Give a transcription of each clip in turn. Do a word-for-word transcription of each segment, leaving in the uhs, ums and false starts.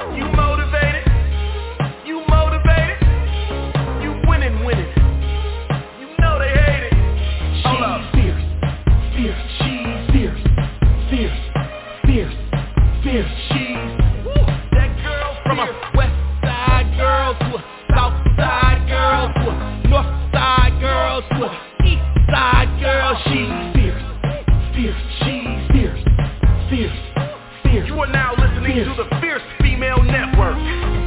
You motivated? You motivated? You winning, winning. You know they hate it. Hold up. Fierce, fierce, she's fierce, fierce, fierce, fierce, she's that girl from a west side girl to a south side girl to a north side girl to a east side girl. She's fierce, fierce, she's fierce, fierce, fierce. You are now listening fierce. to the Fierce Female Network.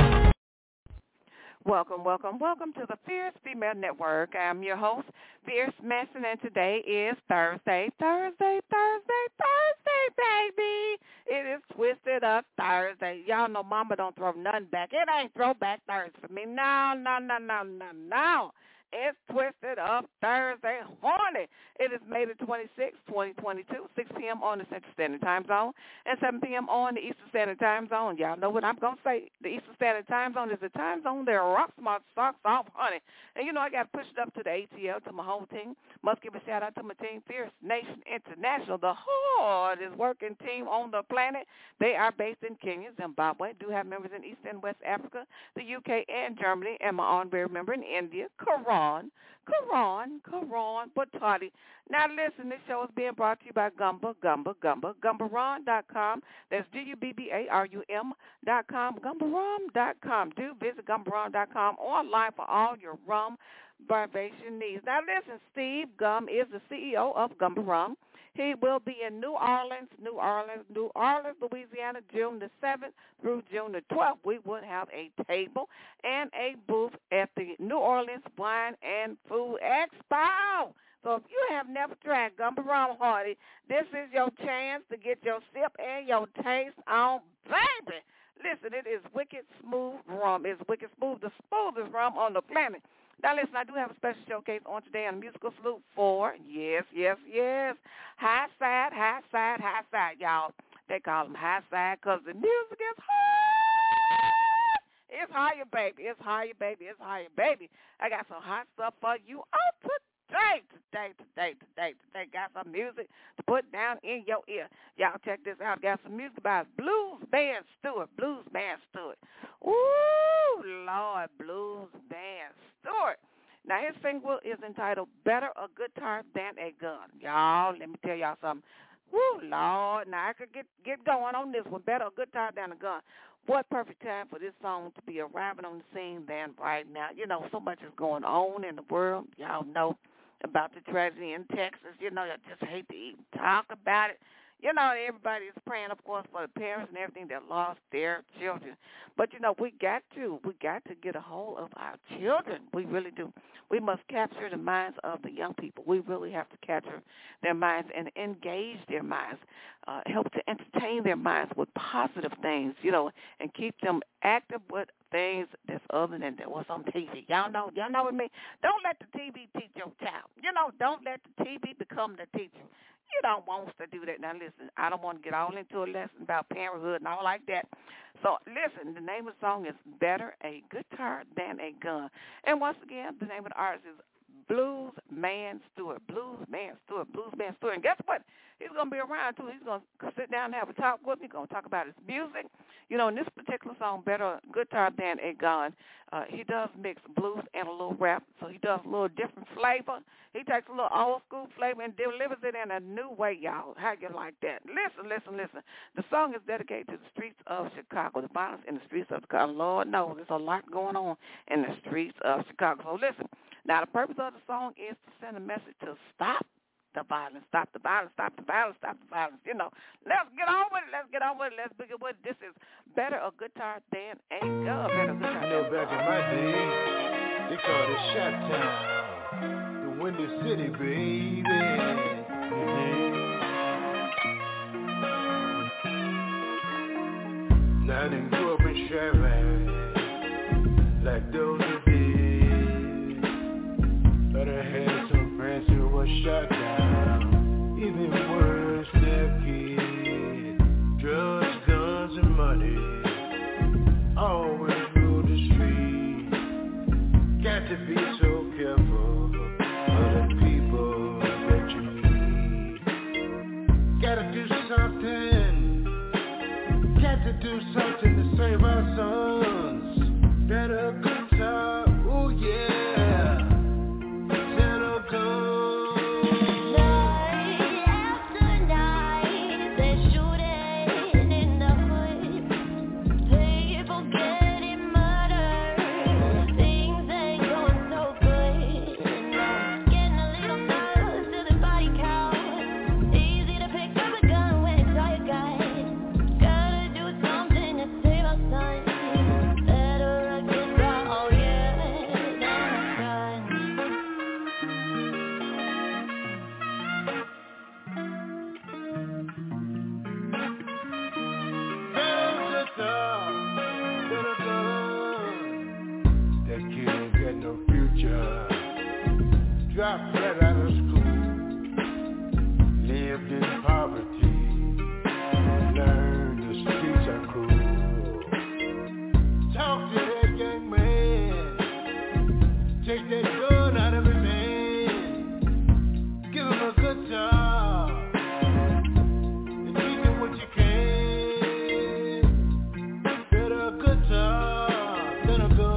Welcome, welcome, welcome to the Fierce Female Network. I'm your host, Fierce Manson, and today is Thursday, Thursday, Thursday, Thursday, baby. It is Twisted Up Thursday. Y'all know Mama don't throw nothing back. It ain't Throwback Thursday for me. No, no, no, no, no, no. It's Twisted Up Thursday. Horny. It is May the twenty-sixth, twenty twenty-two, six p.m. on the Central Standard Time Zone and seven p.m. on the Eastern Standard Time Zone. Y'all know what I'm going to say. The Eastern Standard Time Zone is the time zone that rocks my socks off, honey. And, you know, I got to push it up to the A T L, to my whole team. Must give a shout-out to my team, Fierce Nation International, the hardest working team on the planet. They are based in Kenya, Zimbabwe, do have members in East and West Africa, the U K, and Germany, and my honorary member in India, Karan, Karan, Karan Batati. Now, listen, this show is being brought to you by Gumba, Gumba, Gumba, Gumbaron dot com. That's G U B B A R U M dot com, Gumbaron dot com. Do visit Gumbaron dot com online for all your rum barbation needs. Now, listen, Steve Gum is the C E O of Gumba Rum. He will be in New Orleans, New Orleans, New Orleans, Louisiana, June the seventh through June the twelfth. We will have a table and a booth at the New Orleans Wine and Food Expo. So if you have never tried Gumba Rum, Hardy, this is your chance to get your sip and your taste on, baby. Listen, it is wicked smooth rum. It's wicked smooth, the smoothest rum on the planet. Now, listen, I do have a special showcase on today on the musical salute for, yes, yes, yes, high side, high side, high side, y'all. They call them high side because the music is high. It's higher, baby. It's higher, baby. It's higher, baby. I got some hot stuff for you all today, today, today, today, today. Got some music to put down in your ear. Y'all check this out. Got some music by Blues Band Stewart. Blues Band Stewart. Ooh, Lord, Blues Band Stewart. Now, his single is entitled Better a Guitar Than a Gun. Y'all, let me tell y'all something. Woo, Lord. Now, I could get, get going on this one. Better a guitar than a gun. What perfect time for this song to be arriving on the scene than right now. You know, so much is going on in the world. Y'all know about the tragedy in Texas. You know, I just hate to even talk about it. You know, everybody is praying, of course, for the parents and everything that lost their children. But, you know, we got to, we got to get a hold of our children. We really do. We must capture the minds of the young people. We really have to capture their minds and engage their minds, uh, help to entertain their minds with positive things, you know, and keep them active with things that's other than what's on T V. Y'all know, y'all know what I mean? Don't let the T V teach your child. You know, don't let the T V become the teacher. You don't want us to do that. Now, listen, I don't want to get all into a lesson about parenthood and all like that. So, listen, the name of the song is Better a Guitar Than a Gun. And once again, the name of the artist is Blues Man Stewart. Blues Man Stewart. Blues Man Stewart. And guess what? He's going to be around, too. He's going to sit down and have a talk with me. He's going to talk about his music. You know, in this particular song, Better a Guitar Than a Gun, uh, he does mix blues and a little rap, so he does a little different flavor. He takes a little old school flavor and delivers it in a new way, y'all. How you like that? Listen, listen, listen. The song is dedicated to the streets of Chicago, the violence in the streets of Chicago. Lord knows there's a lot going on in the streets of Chicago. So listen, now the purpose of the song is to send a message to stop the violence, stop the violence, stop the violence, stop the violence. You know, let's get on with it. Let's get on with it. Let's begin with it. This is Better a Guitar Than a Gun. Better a Guitar You know, back in my day, they called it Shot Town, the Windy City, baby. Mm-hmm. Now they grew up in Chevron, like those who did, but I had some friends who were shot down, even worse, their kids, drugs, guns, and money, always rule the street. Got to be so careful of the people that you meet. Gotta do something, got to do something to save us dropped right out of school, lived in poverty, learned the streets are cruel. Talk to that young man, take that gun out of his hand, give him a good job, and teach him what you can. Better a good job than a gun.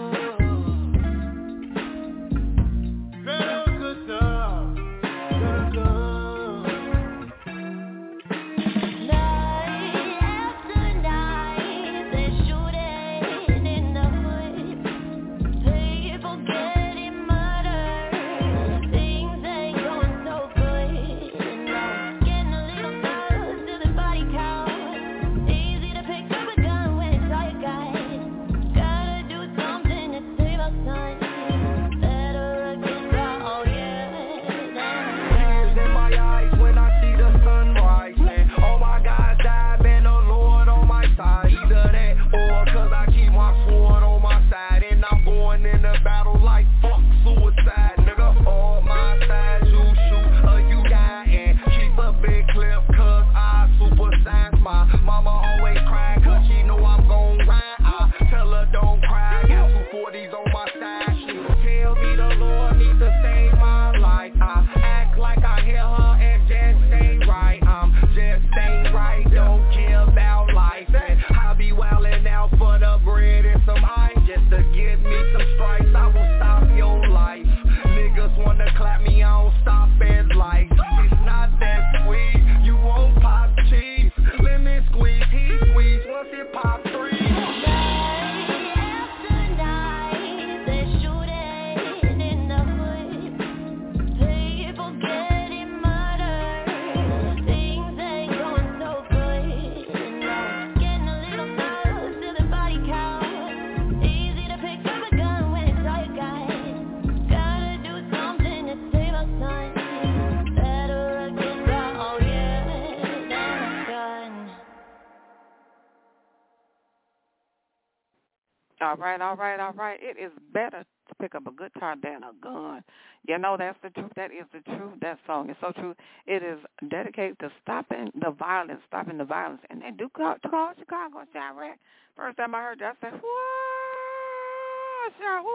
All right, all right, all right. It is better to pick up a guitar than a gun. You know, that's the truth. That is the truth. That song is so true. It is dedicated to stopping the violence, stopping the violence. And they do call, call Chicago Chirac. First time I heard that, I said, whoa, Chicago.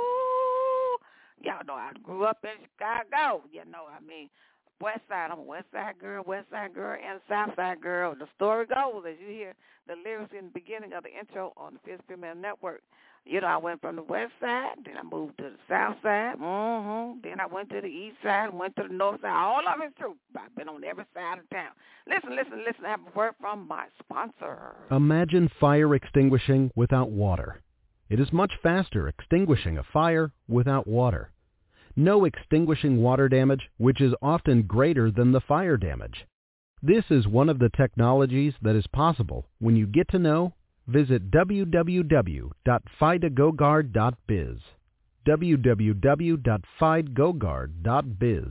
Y'all know I grew up in Chicago. You know, I mean, West Side. I'm a West Side girl, West Side girl, and South Side girl. The story goes, as you hear the lyrics in the beginning of the intro on the Fierce Female Network. You know, I went from the West Side, then I moved to the South Side, mm-hmm. Then I went to the East Side, went to the North Side. All of it's true. I've been on every side of town. Listen, listen, listen. I have a word from my sponsor. Imagine fire extinguishing without water. It is much faster extinguishing a fire without water. No extinguishing water damage, which is often greater than the fire damage. This is one of the technologies that is possible when you get to know. Visit w w w dot fide go guard dot biz. w w w dot fide go guard dot biz.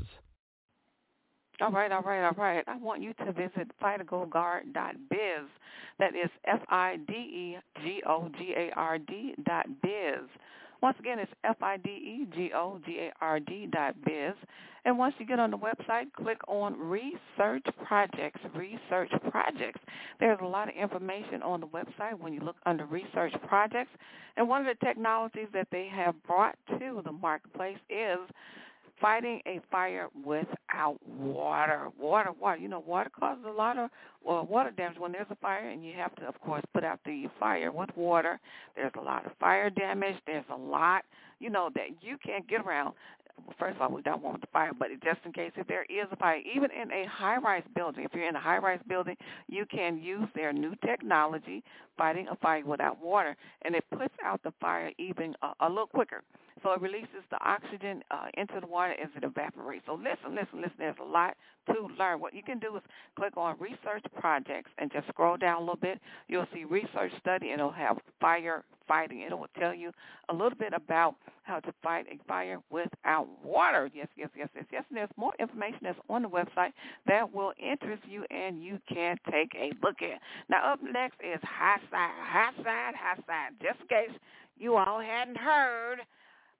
All right, all right, all right. I want you to visit fide go guard dot biz. That is F I D E G O G A R D dot biz. Once again, it's F I D E G O G A R D dot biz. And once you get on the website, click on Research Projects, Research Projects. There's a lot of information on the website when you look under Research Projects. And one of the technologies that they have brought to the marketplace is fighting a fire without water. Water, water. You know, water causes a lot of well, water damage when there's a fire, and you have to, of course, put out the fire with water. There's a lot of fire damage. There's a lot, you know, that you can't get around. First of all, we don't want the fire, but just in case if there is a fire, even in a high-rise building, if you're in a high-rise building, you can use their new technology, fighting a fire without water, and it puts out the fire even a, a little quicker. So it releases the oxygen uh, into the water as it evaporates. So listen, listen, listen, there's a lot to learn. What you can do is click on Research Projects and just scroll down a little bit. You'll see Research Study, and it'll have fire fighting. It will tell you a little bit about how to fight a fire without water. Yes, yes, yes, yes, yes. And there's more information that's on the website that will interest you and you can take a look at. Now, up next is High Side, High Side, High Side. Just in case you all hadn't heard,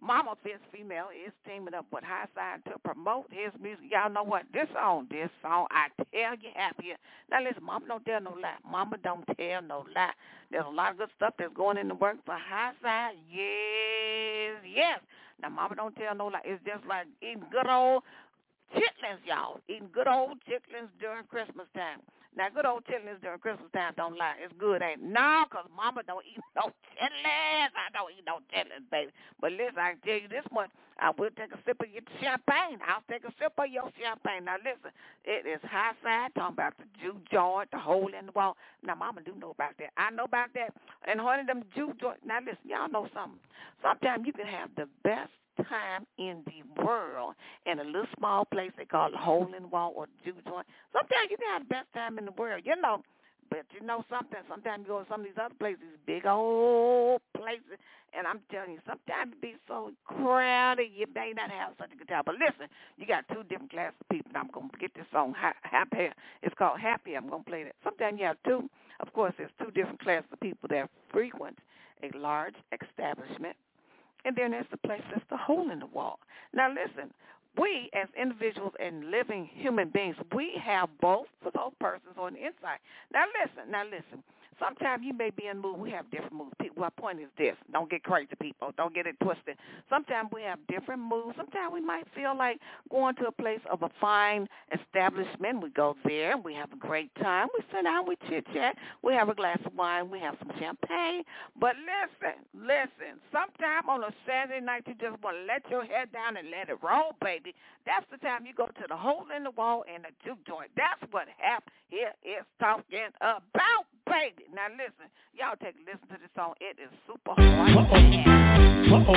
Mama Fierce Female is teaming up with High Side to promote his music. Y'all know what? This song, this song, I tell you happier. Now listen, Mama don't tell no lie. Mama don't tell no lie. There's a lot of good stuff that's going in the work for High Side. Yes, yes. Now Mama don't tell no lie. It's just like eating good old chitlins, y'all. Eating good old chitlins during Christmas time. Now, good old chitlins during Christmas time, don't lie. It's good, ain't it? No, because Mama don't eat no chitlins. I don't eat no chitlins, baby. But listen, I can tell you this much. I will take a sip of your champagne. I'll take a sip of your champagne. Now, listen, it is High Side, talking about the juke joint, the hole in the wall. Now, Mama do know about that. I know about that. And one of them juke joints. Now, listen, y'all know something. Sometimes you can have the best time in the world in a little small place they call the hole in the wall or the juke joint. Sometimes you can have the best time in the world, you know. But you know something, sometimes you go to some of these other places, big old places, and I'm telling you, sometimes it be so crowded, you may not have such a good time. But listen, you got two different classes of people, and I'm going to get this song, Happy. It's called Happy. I'm going to play that. Sometimes you have two. Of course, there's two different classes of people that frequent a large establishment. And then there's the place that's the hole in the wall. Now, listen, we as individuals and living human beings, we have both for those persons on the inside. Now, listen, now, listen. Sometimes you may be in a mood. We have different moods. People, my point is this. Don't get crazy, people. Don't get it twisted. Sometimes we have different moods. Sometimes we might feel like going to a place of a fine establishment. We go there. We have a great time. We sit down. We chit-chat. We have a glass of wine. We have some champagne. But listen, listen. Sometime on a Saturday night, you just want to let your head down and let it roll, baby. That's the time you go to the hole in the wall and the juke joint. That's what Hap here is talking about, baby. Now listen, y'all take a listen to this song. It is super hard. Uh-oh. Uh-oh.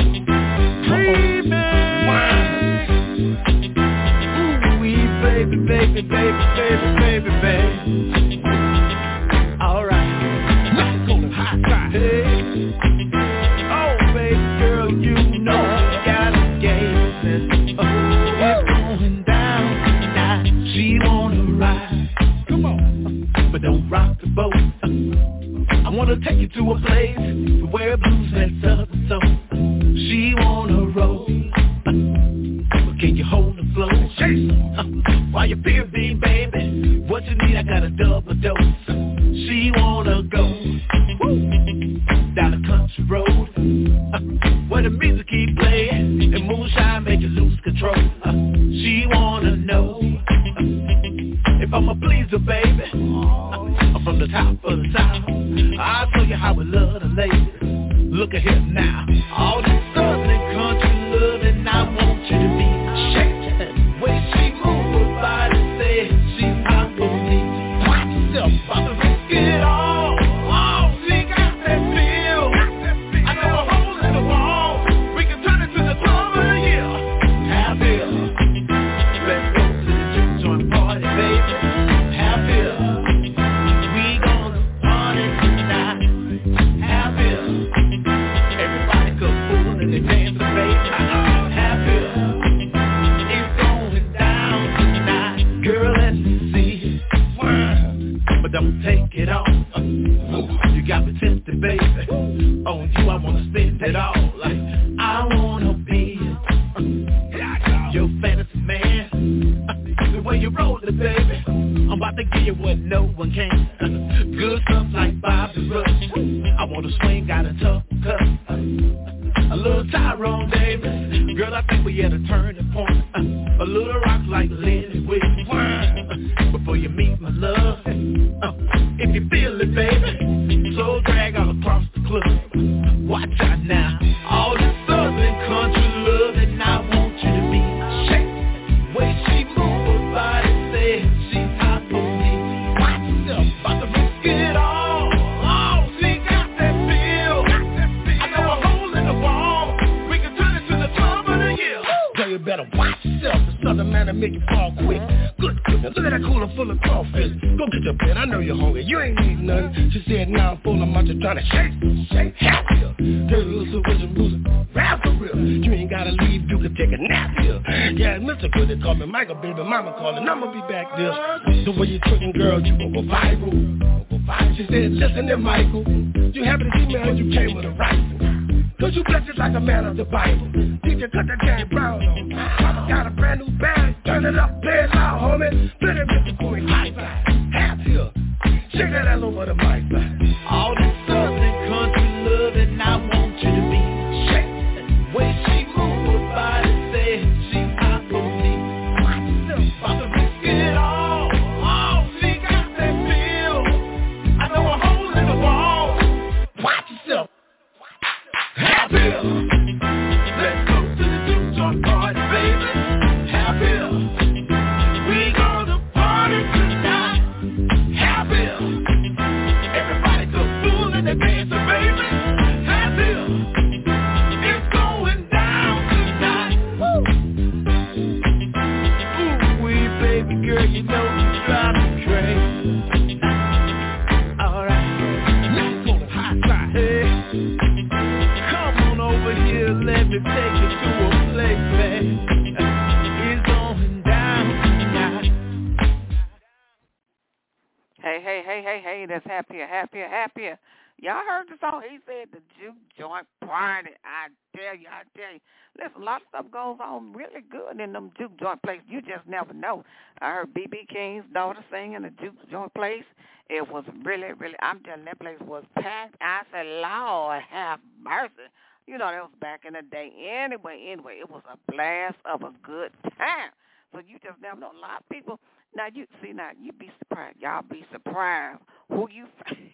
Uh-oh. Ooh, baby, baby, baby, baby, baby, baby. All right. Let's go to High Side. Hey. Oh, baby girl, you know you got a game. Oh, it's going down tonight. She wanna ride. Come on. But don't rock the boat. I wanna take you to a place where blues and southern soul. She wanna roll. But can you hold the flow? Uh, while you peer beam, baby, what you need, I got a double dose. She wanna go woo, down the country road uh, where the music keep playing and moonshine make you lose control. Uh, she wanna know uh, if I'ma please her, baby. Uh, from the top of the town, I'll show you how we love the ladies. Look at here now, all this southern country loving, I want you to be shaking. When she move her body, say she's not for me. Watch yourself, about to risk it all. Oh, she got that feel. I know a hole in the wall. We can turn it to the club of the year. Have it. Let's go to the juke joint party, baby. Have it. We gonna party tonight. Have it. Everybody come fool and they dance, baby. Have it. It's going down tonight. Girl, let's see it. But don't take it off. You got me tempted, baby. On you, I wanna spend it all. Like, I wanna be your fantasy man. The way you roll it, baby, I'm about to give you what no one can. Good stuff like Bobby Rush. I wanna swing out a tough cut. A little Tyrone Davis. Girl, I think we at a turning point. A little rock like Lenny Williams. Before you meet my love, if you feel it, baby, so drag all across the club. Watch out now, all this southern country love, and I want you to be shaking. Way she move her body, say she's hot for me. Watch yourself, about to risk it all. Oh, she got that feel. I know a hole in the wall. We can turn it to the club of the year. Girl, you better watch yourself. The southern man to make you fall quick. Good, good. Now look at that cooler full of crawfish. Go get your pen, I know you're hungry. You ain't eating nothing. She said, now I'm full, I'm out there trying to shake, shake, happier. Dirty little supervision loser, rap for real. You ain't gotta leave, you can take a nap here. Yeah, Mister Good, they call me Michael, baby, mama calling, I'ma be back this. The way you twerking, girl, you gon' go viral. She said, listen there, Michael, you happy to see me or you came with a rifle? Cause you blessed like a man of the Bible. Did you cut the James Brown on? Mama got a brand new bag. Turn it up, play it loud, homie. Play that Mister Boy high five. Half here. Shake that ass over the mic. All this southern country loving, I want you to be. Shake. Way she move her body, say she's hot for me. About to risk it all. Oh, she got that feel. I know a hole in the wall. Watch yourself. Happy. Let's go to the juke joint party, baby. Happy. We gonna party tonight. Happy. Everybody go fooling and dancing, baby. Happy. It's going down tonight. Woo. Ooh, wee, baby girl, you know you drive me crazy. Alright, let's go to high side. Hey. Come on over here, let me take you to a place, man. It's going down tonight. Hey, hey, hey, hey, hey, that's happier, happier, happier. Y'all heard the song? He said the juke joint party. I tell you, I tell you. Listen, a lot of stuff goes on really good in them juke joint places. You just never know. I heard B B King's daughter sing in the juke joint place. It was really, really, I'm telling you, that place was packed. I said, Lord, have mercy. You know, that was back in the day. Anyway, anyway, it was a blast of a good time. So you just never know. A lot of people, now you see, now you be surprised. Y'all be surprised who you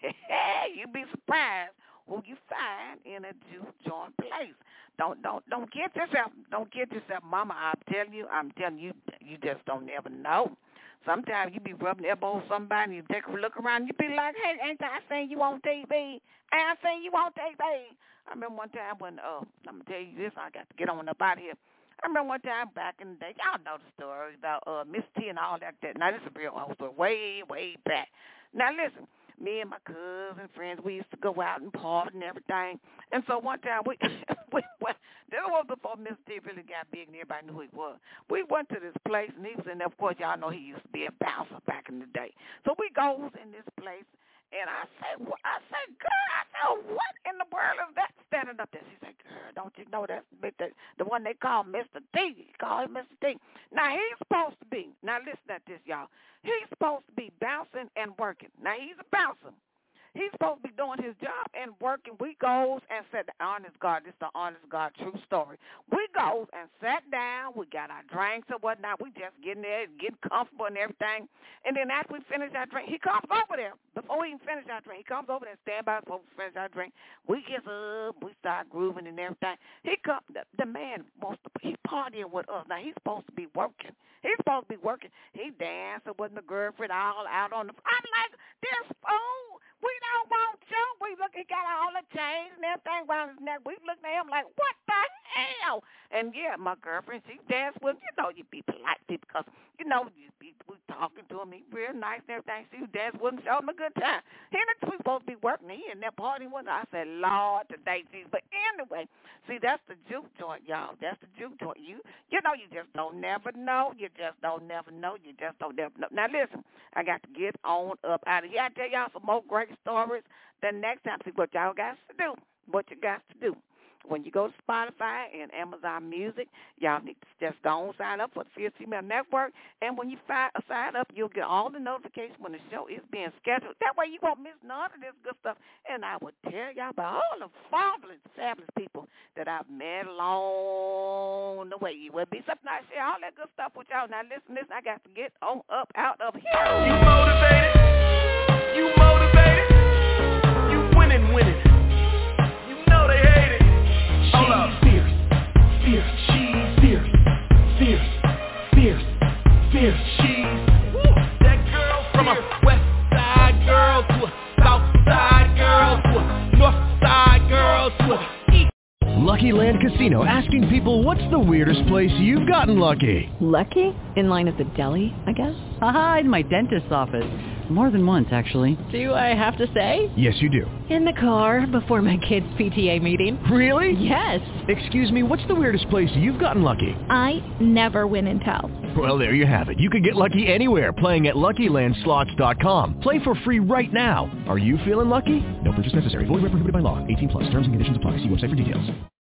you be surprised who you find in a juke joint place. Don't don't don't get yourself don't get yourself, mama. I'm telling you, I'm telling you, you just don't ever know. Sometimes you be rubbing elbows with somebody, you take a look around, you be like, hey, ain't I seen you on T V? Ain't I seen you on T V? I remember one time when, uh, I'm going to tell you this, I got to get on up out here. I remember one time back in the day, y'all know the story about uh, Miss T and all that. that. Now, this is a real old story, way, way back. Now, listen, me and my cousin friends, we used to go out and party and everything. And so one time, we, we went, this was before Miss T really got big and everybody knew who he was. We went to this place, and he was in there. Of course, y'all know he used to be a bouncer back in the day. So we goes in this place. And I say, well, I say, girl, I said, what in the world is that standing up there? She said, girl, don't you know that's the, the one they call Mister T. He call him Mister T. Now, he's supposed to be, now listen at this, y'all. He's supposed to be bouncing and working. Now, he's a bouncer. He's supposed to be doing his job and working. We goes and said, the honest God, this is the honest God true story. We goes and sat down. We got our drinks or whatnot. We just getting there, getting comfortable and everything. And then after we finish our drink, he comes over there. Before we even finish our drink, he comes over there and stand by us before we finish our drink. We get up, we start grooving and everything. He come, the, the man wants to, he's partying with us. Now, he's supposed to be working. He's supposed to be working. He dancing with my girlfriend all out on the, I'm like, this fool. We don't want you. We look, he got all the chains and everything around his neck. We look at him like, what the hell? And, yeah, my girlfriend, she danced with him. You know, you be polite because, you know, you be we talking to him. He real nice and everything. She danced with him, showed him a good time. He and we supposed to be working. He in that party with us. I said, Lord, today, Jesus. But anyway, see, that's the juke joint, y'all. That's the juke joint. You, you know, you just don't never know. You just don't never know. You just don't never know. Now, listen, I got to get on up out of here. I tell y'all some more great stories. The next time, see what y'all got to do. What you got to do. When you go to Spotify and Amazon Music, y'all need to just go and sign up for the Fierce Female Network. And when you fi- sign up, you'll get all the notifications when the show is being scheduled. That way you won't miss none of this good stuff. And I will tell y'all about all the fabulous, fabulous people that I've met along the way. You will be something I share all that good stuff with y'all. Now listen, listen, I got to get on up out of here. You motivated. You motivated. You winning, winning. You know they hate it. Hold up. Fierce, fierce, she's fierce, fierce, fierce, fierce, she's woo. That girl from a west side girl to a south side girl to a north side girl to a east. Lucky Land Casino, asking people, what's the weirdest place you've gotten lucky? Lucky? In line at the deli, I guess? Aha, in my dentist's office. More than once, actually. Do I have to say? Yes, you do. In the car before my kids' P T A meeting. Really? Yes. Excuse me, what's the weirdest place you've gotten lucky? I never win and tell. Well, there you have it. You can get lucky anywhere, playing at Lucky Land Slots dot com. Play for free right now. Are you feeling lucky? No purchase necessary. Void where prohibited by law. eighteen plus. Terms and conditions apply. See website for details.